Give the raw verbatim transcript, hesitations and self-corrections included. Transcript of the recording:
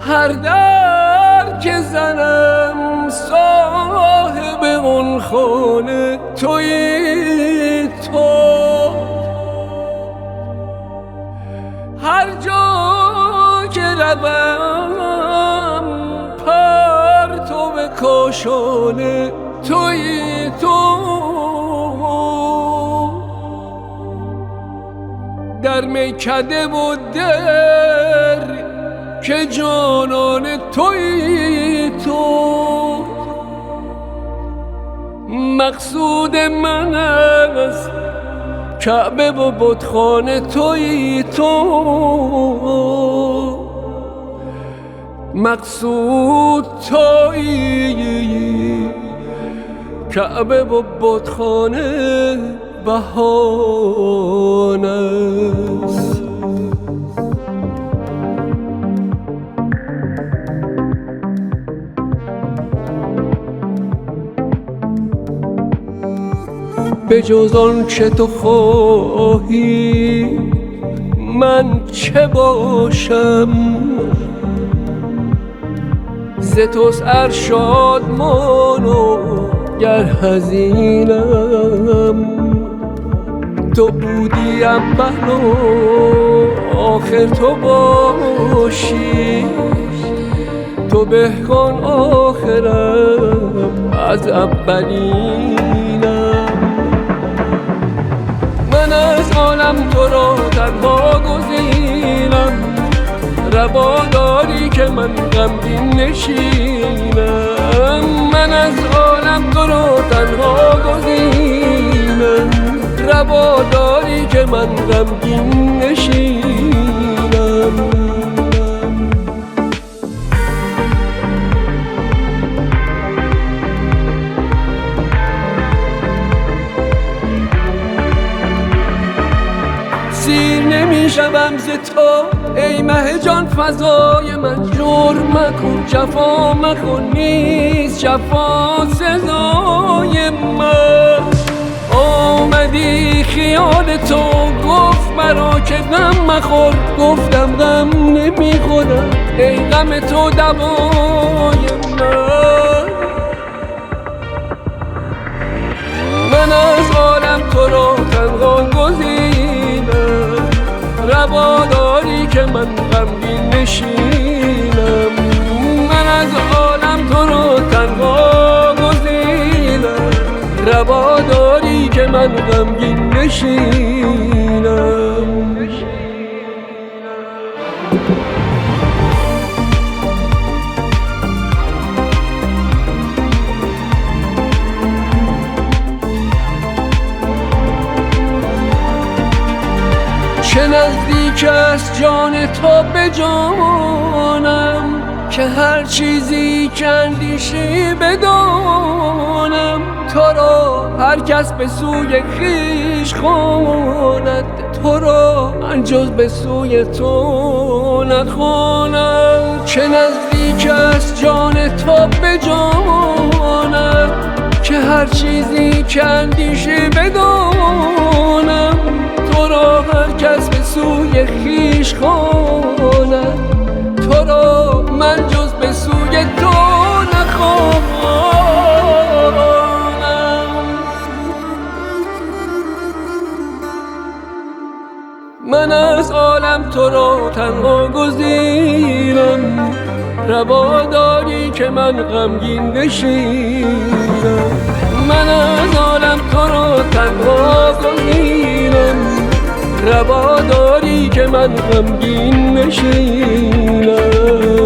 هر در که زنم صاحب اون خانه تویی تو. هر جا که روم پرتو کاشانه تویی تو. در میکده و در که جانان تویی تو. مقصود من از کعبه و بتخانه تویی تو. مقصود تویی، کعبه و بتخانه بهانه است. به جز آن که تو خواهی من چه باشم؟ ز توست ارشادمان و گر حزینم. تو بودی اول و آخر تو باشی. تو به کن آخرم از اولینم. من از عالم تو را تنها گزینم. روا داری که من غمگین نشینم. من از عالم تو را تنها گزینم. روا داری که من غمگین نشینم. سیر نمی شوم ز تو ای مه جان فضای من. جرم مکن جفا مکن نیست جفا سزای من. آمدی خیال تو گفت مرا که غم مخور. گفتم غم نمی خورم ای غم تو دوای من. من از عالم تو را تنها گزینم. روا داری که من غمگین نشینم. من از عالم تو را تنها گزینم. روا داری که من غمگین نشینم. چه نزدیک است جان تو به جانم که هر چیزی که اندیشی بدانم. تو را هر کس به سوی خویش خواند. تو را من جز به سوی تو نخوانم. چه نزدیک است جان تو به جانم که هر چیزی که اندیشی بدانم. تو را هر کس به سوی خویش خواند. تو را من جز به سوی تو نخوانم. من از عالم تو را تنها گزینم. روا داری که من غمگین نشینم. من از عالم تو را تنها گزینم. روا داری که من غمگین نشینم.